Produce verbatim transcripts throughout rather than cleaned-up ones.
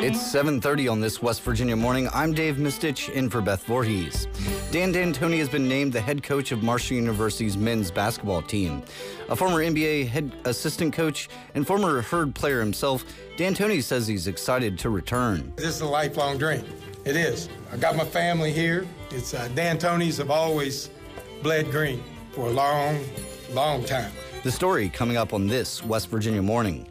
It's seven thirty on this West Virginia morning. I'm Dave Mistich, in for Beth Voorhees. Dan D'Antoni has been named the head coach of Marshall University's men's basketball team. A former N B A head assistant coach and former Herd player himself, D'Antoni says he's excited to return. This is a lifelong dream. It is. I got my family here. It's uh, D'Antonis have always bled green for a long, long time. The story coming up on this West Virginia morning.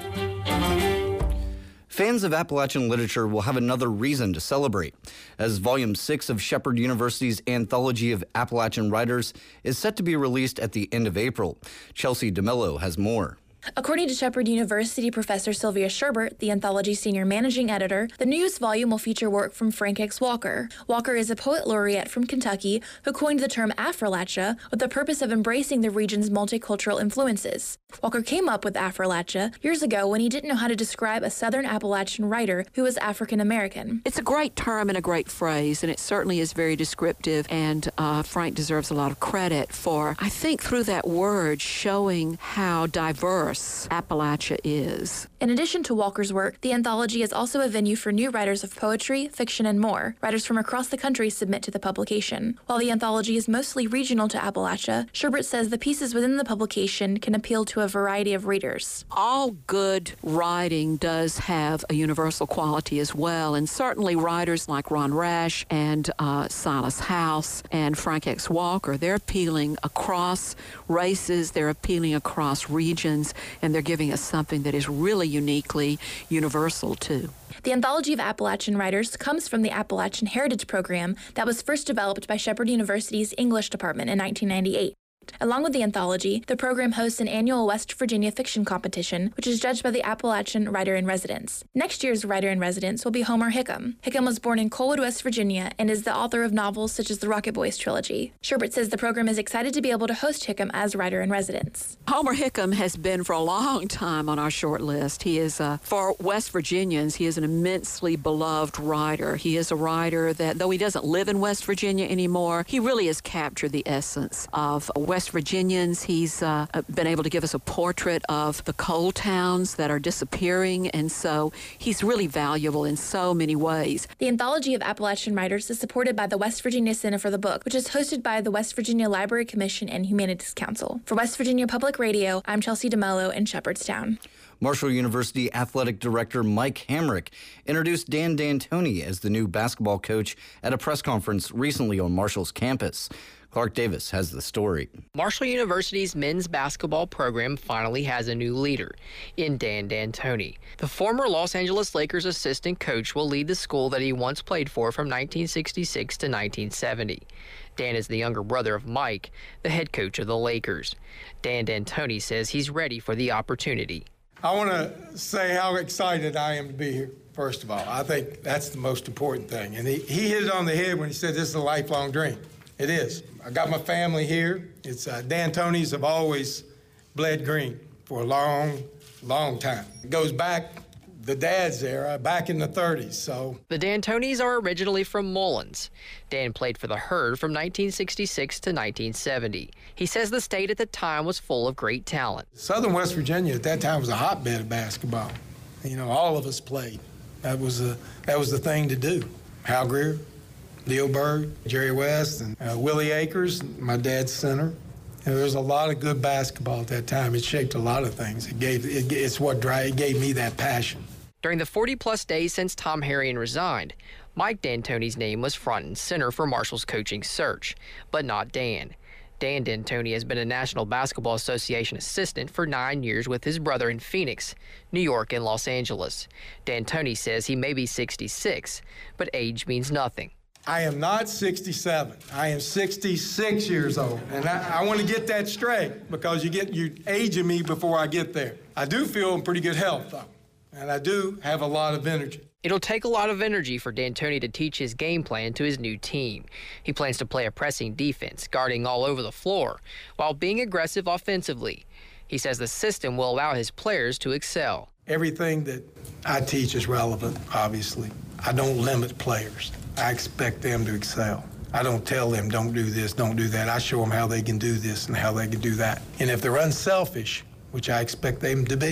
Fans of Appalachian literature will have another reason to celebrate, as Volume six of Shepherd University's Anthology of Appalachian Writers is set to be released at the end of April. Chelsea DeMello has more. According to Shepherd University professor Sylvia Sherbert, the anthology's senior managing editor, the newest volume will feature work from Frank X. Walker. Walker is a poet laureate from Kentucky who coined the term Afrolacha with the purpose of embracing the region's multicultural influences. Walker came up with Afrolacha years ago when he didn't know how to describe a Southern Appalachian writer who was African American. It's a great term and a great phrase, and it certainly is very descriptive, and uh, Frank deserves a lot of credit for, I think, through that word, showing how diverse Appalachia is. In addition to Walker's work, the anthology is also a venue for new writers of poetry, fiction, and more. Writers from across the country submit to the publication. While the anthology is mostly regional to Appalachia, Sherbert says the pieces within the publication can appeal to a variety of readers. All good writing does have a universal quality as well, and certainly writers like Ron Rash and uh, Silas House and Frank X. Walker, they're appealing across races, they're appealing across regions, and they're giving us something that is really uniquely universal, too. The Anthology of Appalachian Writers comes from the Appalachian Heritage Program that was first developed by Shepherd University's English department in nineteen ninety-eight. Along with the anthology, the program hosts an annual West Virginia fiction competition, which is judged by the Appalachian Writer-in-Residence. Next year's Writer-in-Residence will be Homer Hickam. Hickam was born in Colwood, West Virginia, and is the author of novels such as the Rocket Boys trilogy. Sherbert says the program is excited to be able to host Hickam as Writer-in-Residence. Homer Hickam has been for a long time on our short list. He is, uh, for West Virginians, he is an immensely beloved writer. He is a writer that, though he doesn't live in West Virginia anymore, he really has captured the essence of West West Virginians. He's uh, been able to give us a portrait of the coal towns that are disappearing, and so he's really valuable in so many ways. The Anthology of Appalachian Writers is supported by the West Virginia Center for the Book, which is hosted by the West Virginia Library Commission and Humanities Council. For West Virginia Public Radio, I'm Chelsea DeMello in Shepherdstown. Marshall University Athletic Director Mike Hamrick introduced Dan D'Antoni as the new basketball coach at a press conference recently on Marshall's campus. Clark Davis has the story. Marshall University's men's basketball program finally has a new leader in Dan D'Antoni. The former Los Angeles Lakers assistant coach will lead the school that he once played for from nineteen sixty-six to nineteen seventy. Dan is the younger brother of Mike, the head coach of the Lakers. Dan D'Antoni says he's ready for the opportunity. I want to say how excited I am to be here, first of all. I think that's the most important thing. And he, he hit it on the head when he said this is a lifelong dream. It is. I got my family here. It's uh, D'Antonis have always bled green for a long, long time. It goes back, the dad's era, back in the thirties, so. The D'Antonis are originally from Mullins. Dan played for the Herd from nineteen sixty-six to nineteen seventy. He says the state at the time was full of great talent. Southern West Virginia at that time was a hotbed of basketball. You know, all of us played. That was, a, that was the thing to do. Hal Greer, Leo Berg, Jerry West, and uh, Willie Akers, my dad's center. And there was a lot of good basketball at that time. It shaped a lot of things. It gave it, it's what drive, it gave me that passion. During the forty-plus days since Tom Harrion resigned, Mike D'Antoni's name was front and center for Marshall's coaching search, but not Dan. Dan D'Antoni has been a National Basketball Association assistant for nine years with his brother in Phoenix, New York, and Los Angeles. D'Antoni says he may be sixty-six, but age means nothing. I am not sixty-seven. I am sixty-six years old. And I, I want to get that straight because you get you aging me before I get there. I do feel in pretty good health, though, and I do have a lot of energy. It'll take a lot of energy for D'Antoni to teach his game plan to his new team. He plans to play a pressing defense, guarding all over the floor, while being aggressive offensively. He says the system will allow his players to excel. Everything that I teach is relevant, obviously. I don't limit players. I expect them to excel. I don't tell them, don't do this, don't do that. I show them how they can do this and how they can do that. And if they're unselfish, which I expect them to be,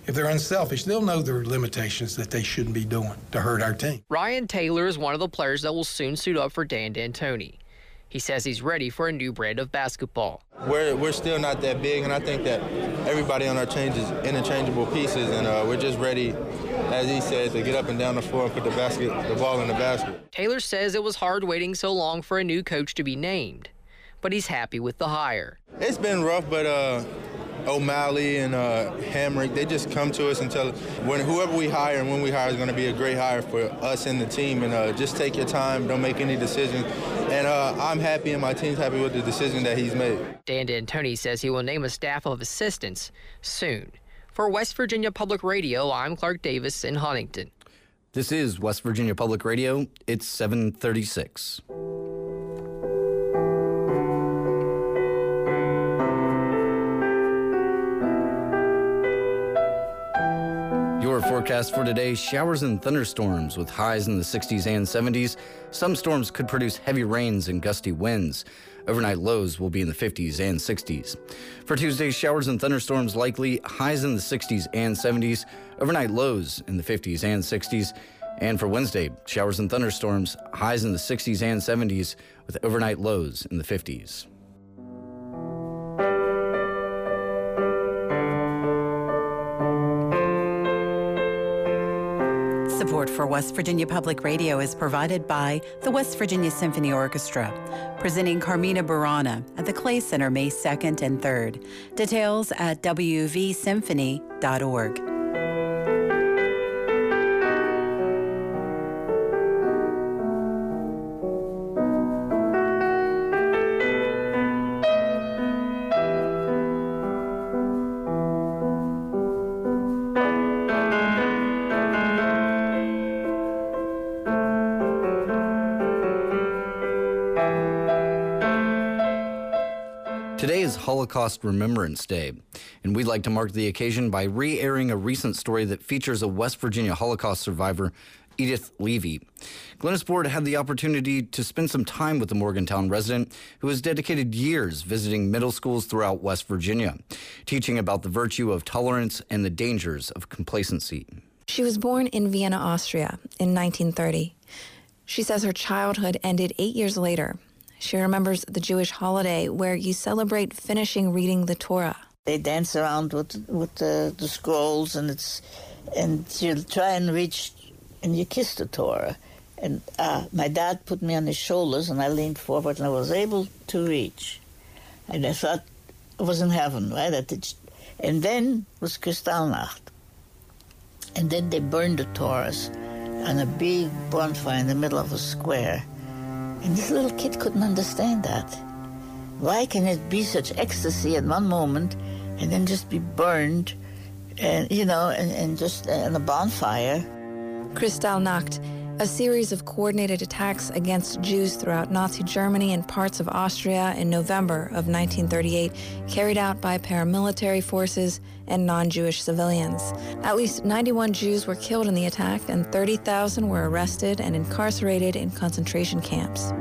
if they're unselfish, they'll know their limitations that they shouldn't be doing to hurt our team. Ryan Taylor is one of the players that will soon suit up for Dan D'Antoni. He says he's ready for a new brand of basketball. We're, we're still not that big, and I think that everybody on our team is interchangeable pieces, and uh, we're just ready, as he said, to get up and down the floor and put the basket, the ball in the basket. Taylor says it was hard waiting so long for a new coach to be named, but he's happy with the hire. It's been rough, but uh, O'Malley and uh, Hamrick, they just come to us and tell when whoever we hire and when we hire is going to be a great hire for us and the team. And uh, just take your time, don't make any decisions. And uh, I'm happy and my team's happy with the decision that he's made. Dan D'Antoni says he will name a staff of assistants soon. For West Virginia Public Radio, I'm Clark Davis in Huntington. This is West Virginia Public Radio. It's seven thirty-six. Your forecast for today, showers and thunderstorms with highs in the sixties and seventies. Some storms could produce heavy rains and gusty winds. Overnight lows will be in the fifties and sixties. For Tuesday, showers and thunderstorms likely, highs in the sixties and seventies. Overnight lows in the fifties and sixties. And for Wednesday, showers and thunderstorms, highs in the sixties and seventies with overnight lows in the fifties. Support for West Virginia Public Radio is provided by the West Virginia Symphony Orchestra, presenting Carmina Burana at the Clay Center May second and third. Details at w v symphony dot org. Today is Holocaust Remembrance Day, and we'd like to mark the occasion by re-airing a recent story that features a West Virginia Holocaust survivor, Edith Levy. Glennis Board had the opportunity to spend some time with the Morgantown resident who has dedicated years visiting middle schools throughout West Virginia, teaching about the virtue of tolerance and the dangers of complacency. She was born in Vienna, Austria in nineteen thirty. She says her childhood ended eight years later. She remembers the Jewish holiday where you celebrate finishing reading the Torah. They dance around with with the, the scrolls, and it's and you try and reach, and you kiss the Torah. And uh, my dad put me on his shoulders, and I leaned forward, and I was able to reach. And I thought I was in heaven, right? I did, and then was Kristallnacht. And then they burned the Torahs on a big bonfire in the middle of a square. And this little kid couldn't understand that. Why can it be such ecstasy at one moment and then just be burned, and you know, and, and just in a bonfire? Kristallnacht, a series of coordinated attacks against Jews throughout Nazi Germany and parts of Austria in November of nineteen thirty-eight, carried out by paramilitary forces and non-Jewish civilians. At least ninety-one Jews were killed in the attack, and thirty thousand were arrested and incarcerated in concentration camps.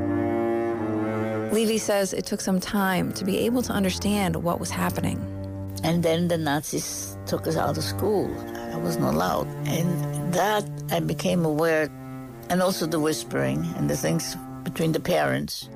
Levy says it took some time to be able to understand what was happening. And then the Nazis took us out of school. I wasn't allowed. And that I became aware, and also the whispering and the things between the parents.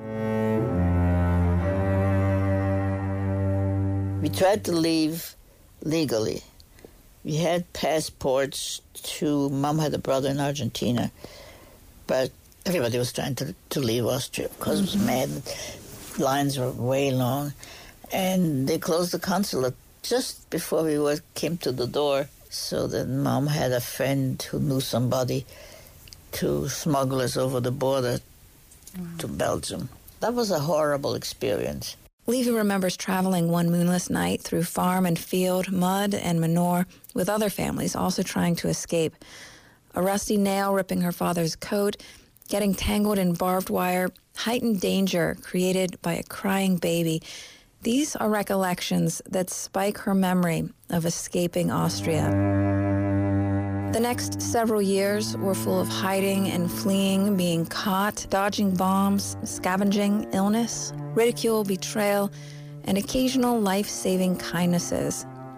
We tried to leave legally. We had passports to, Mom had a brother in Argentina, but everybody was trying to, to leave Austria because it was mad. Lines were way long. And they closed the consulate just before we were, came to the door. So then Mom had a friend who knew somebody to smuggle us over the border mm. to Belgium. That was a horrible experience. Levy remembers traveling one moonless night through farm and field, mud and manure, with other families also trying to escape. A rusty nail ripping her father's coat, getting tangled in barbed wire, heightened danger created by a crying baby. These are recollections that spike her memory of escaping Austria. The next several years were full of hiding and fleeing, being caught, dodging bombs, scavenging, illness, ridicule, betrayal, and occasional life-saving kindnesses.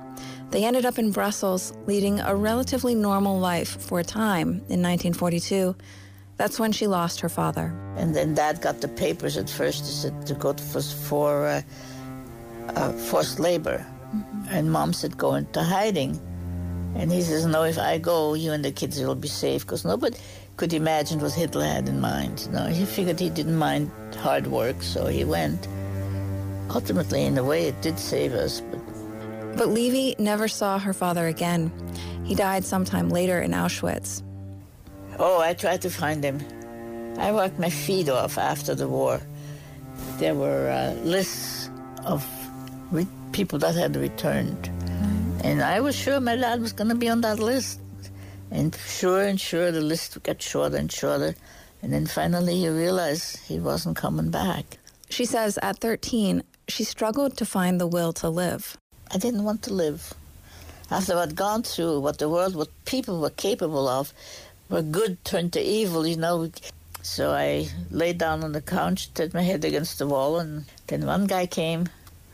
They ended up in Brussels, leading a relatively normal life for a time in nineteen forty-two. That's when she lost her father. And then Dad got the papers at first. He said to go for, for uh, uh, forced labor. Mm-hmm. And Mom said, go into hiding. And he says, no, if I go, you and the kids will be safe, because nobody could imagine what Hitler had in mind. You know, he figured he didn't mind hard work, so he went. Ultimately, in a way, it did save us. But, but Levy never saw her father again. He died sometime later in Auschwitz. Oh, I tried to find him. I worked my feet off after the war. There were uh, lists of re- people that had returned. Mm-hmm. And I was sure my dad was going to be on that list. And sure and sure, the list got shorter and shorter. And then finally you realize he wasn't coming back. She says at thirteen, she struggled to find the will to live. I didn't want to live. After I'd gone through, what the world, what people were capable of, where good turned to evil, you know. So I laid down on the couch, set my head against the wall, and then one guy came,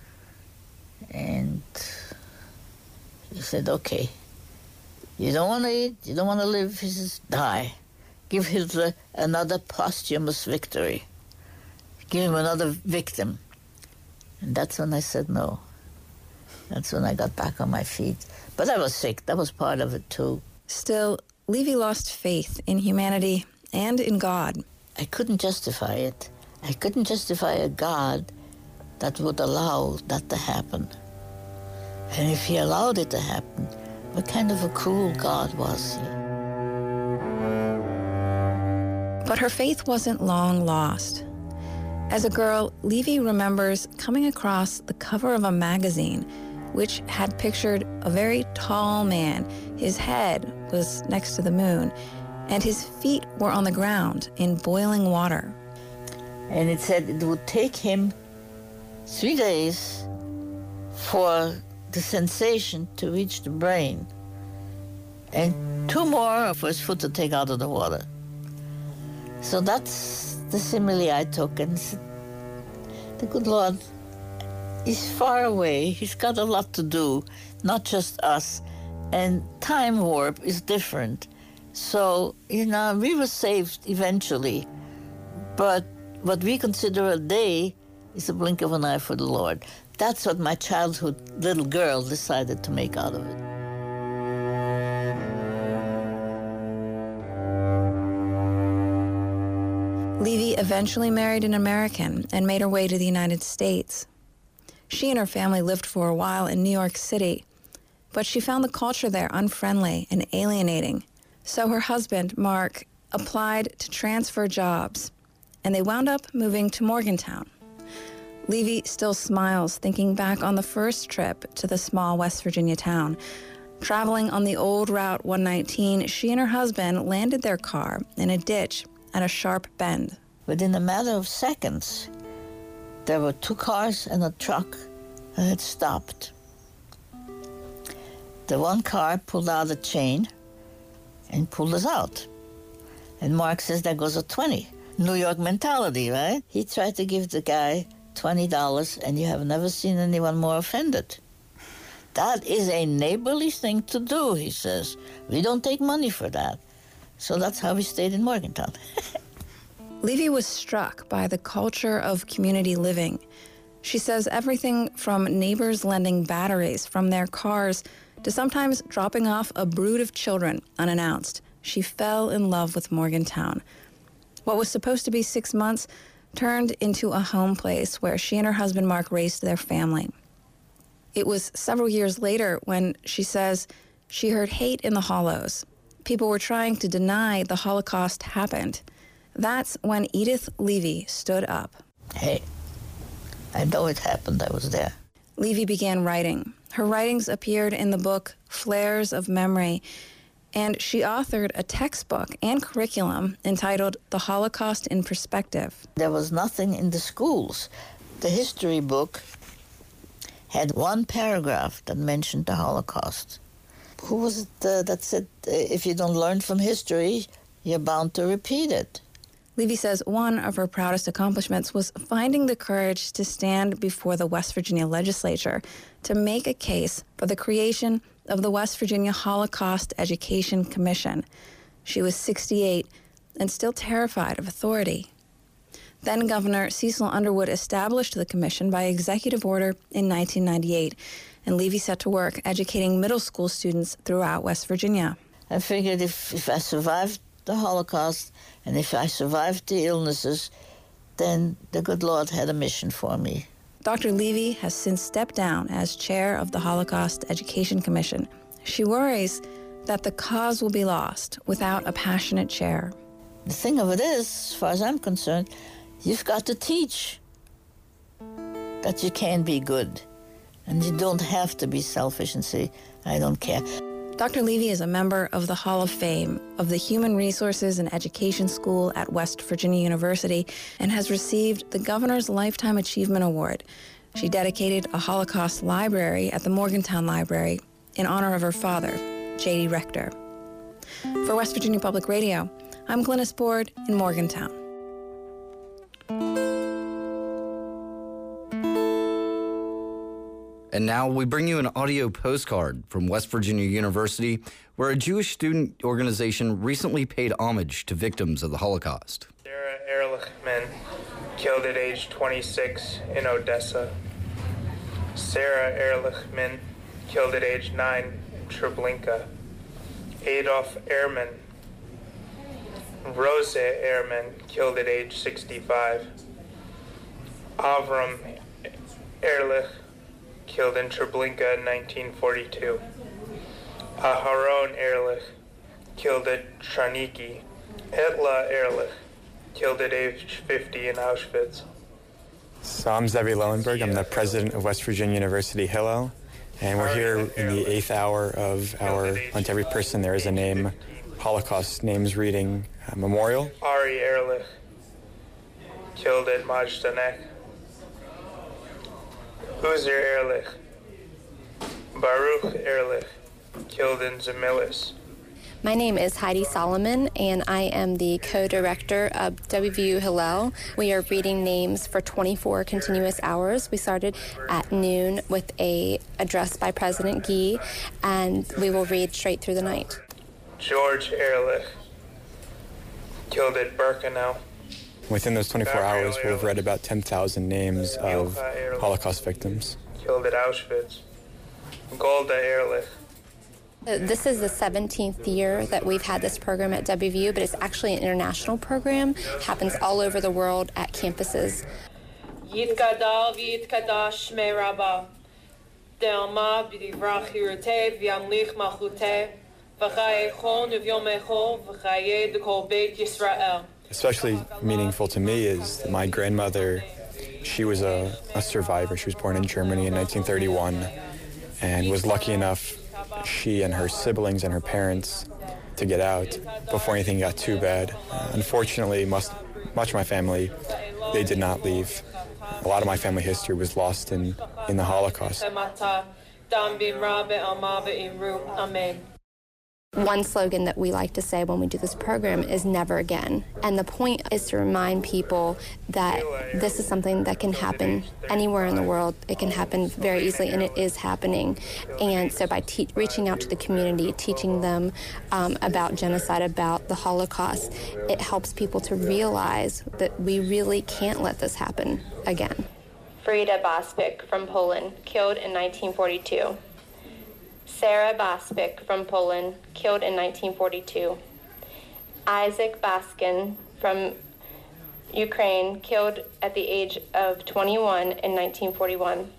and he said, okay, you don't want to eat, you don't want to live, he says, die. Give Hitler another posthumous victory. Give him another victim. And that's when I said no. That's when I got back on my feet. But I was sick, that was part of it too. Still, Levy lost faith in humanity and in God. I couldn't justify it. I couldn't justify a God that would allow that to happen. And if he allowed it to happen, what kind of a cruel God was he? But her faith wasn't long lost. As a girl, Levy remembers coming across the cover of a magazine which had pictured a very tall man. His head was next to the moon, and his feet were on the ground in boiling water. And it said it would take him three days for the sensation to reach the brain, and two more for his foot to take out of the water. So that's the simile I took, and the good Lord, he's far away. He's got a lot to do, not just us. And time warp is different. So, you know, we were saved eventually. But what we consider a day is a blink of an eye for the Lord. That's what my childhood little girl decided to make out of it. Levy eventually married an American and made her way to the United States. She and her family lived for a while in New York City, but she found the culture there unfriendly and alienating. So her husband, Mark, applied to transfer jobs, and they wound up moving to Morgantown. Levy still smiles thinking back on the first trip to the small West Virginia town. Traveling on the old Route one nineteen, she and her husband landed their car in a ditch at a sharp bend. Within a matter of seconds, there were two cars and a truck that had stopped. The one car pulled out a chain and pulled us out. And Mark says, there goes a twenty. New York mentality, right? He tried to give the guy twenty dollars, and you have never seen anyone more offended. That is a neighborly thing to do, he says. We don't take money for that. So that's how we stayed in Morgantown. Levy was struck by the culture of community living. She says everything from neighbors lending batteries from their cars to sometimes dropping off a brood of children unannounced. She fell in love with Morgantown. What was supposed to be six months turned into a home place where she and her husband Mark raised their family. It was several years later when, she says, she heard hate in the hollows. People were trying to deny the Holocaust happened. That's when Edith Levy stood up. Hey, I know it happened. I was there. Levy began writing. Her writings appeared in the book Flares of Memory, and she authored a textbook and curriculum entitled The Holocaust in Perspective. There was nothing in the schools. The history book had one paragraph that mentioned the Holocaust. Who was it uh, that said, uh, if you don't learn from history, you're bound to repeat it? Levy says one of her proudest accomplishments was finding the courage to stand before the West Virginia legislature to make a case for the creation of the West Virginia Holocaust Education Commission. She was sixty-eight and still terrified of authority. Then Governor Cecil Underwood established the commission by executive order in nineteen ninety-eight, and Levy set to work educating middle school students throughout West Virginia. I figured if, if I survived the Holocaust and if I survived the illnesses, then the good Lord had a mission for me. Doctor Levy has since stepped down as chair of the Holocaust Education Commission. She worries that the cause will be lost without a passionate chair. The thing of it is, as far as I'm concerned, you've got to teach that you can be good. And you don't have to be selfish and say, I don't care. Doctor Levy is a member of the Hall of Fame of the Human Resources and Education School at West Virginia University and has received the Governor's Lifetime Achievement Award. She dedicated a Holocaust library at the Morgantown Library in honor of her father, J D Rector. For West Virginia Public Radio, I'm Glynis Board in Morgantown. And now we bring you an audio postcard from West Virginia University, where a Jewish student organization recently paid homage to victims of the Holocaust. Sarah Ehrlichman, killed at age twenty-six in Odessa. Sarah Ehrlichman, killed at age nine in Treblinka. Adolf Ehrman. Rosa Ehrman, killed at age sixty-five. Avram Ehrlich, killed in Treblinka in nineteen forty-two. Aharon Ehrlich, killed at Traniki. Etla Ehrlich, killed at age fifty in Auschwitz. So I'm Zevi Lowenberg. I'm the president of West Virginia University Hillel, and we're here in the eighth hour of our On to Every Person There Is a Name Holocaust Names Reading uh, Memorial. Ari Ehrlich, killed at Majdanek. Uzer Ehrlich. Baruch Ehrlich, killed in Zamilis. My name is Heidi Solomon, and I am the co-director of W V U Hillel. We are reading names for twenty-four continuous hours. We started at noon with a address by President Gee, and we will read straight through the night. George Ehrlich, killed at Birkenau. Within those twenty-four hours, we'll have read about ten thousand names of Holocaust victims. Killed at Auschwitz. Golda Ehrlich. This is the seventeenth year that we've had this program at W V U, but it's actually an international program. It happens all over the world at campuses. Yitkadal v'yitkadash shmei Rabbah. De'alma b'divrach hiruteh v'yamlich malchuteh v'chayechon v'yomecho v'chayeh d'kol beit Yisrael. Especially meaningful to me is that my grandmother, she was a, a survivor. She was born in Germany in nineteen thirty-one and was lucky enough, she and her siblings and her parents, to get out before anything got too bad. Uh, unfortunately, most, much of my family, they did not leave. A lot of my family history was lost in, in the Holocaust. One slogan that we like to say when we do this program is never again. And the point is to remind people that this is something that can happen anywhere in the world. It can happen very easily, and it is happening. And so by te- reaching out to the community, teaching them um, about genocide, about the Holocaust, it helps people to realize that we really can't let this happen again. Frida Baspik from Poland, killed in nineteen forty-two. Sarah Baspik from Poland, killed in nineteen forty-two. Isaac Baskin from Ukraine, killed at the age of twenty-one in nineteen forty-one.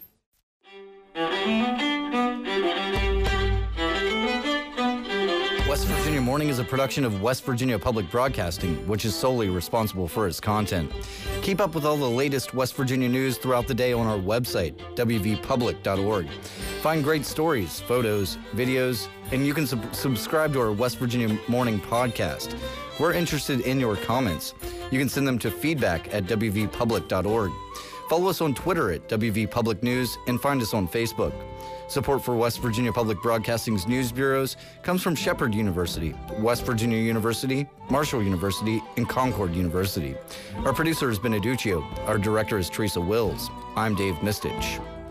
West Virginia Morning is a production of West Virginia Public Broadcasting, which is solely responsible for its content. Keep up with all the latest West Virginia news throughout the day on our website, w v public dot org. Find great stories, photos, videos, and you can sub- subscribe to our West Virginia Morning podcast. We're interested in your comments. You can send them to feedback at w v public dot org. Follow us on Twitter at W V Public News and find us on Facebook. Support for West Virginia Public Broadcasting's news bureaus comes from Shepherd University, West Virginia University, Marshall University, and Concord University. Our producer is Ben Aduccio. Our director is Teresa Wills. I'm Dave Mistich.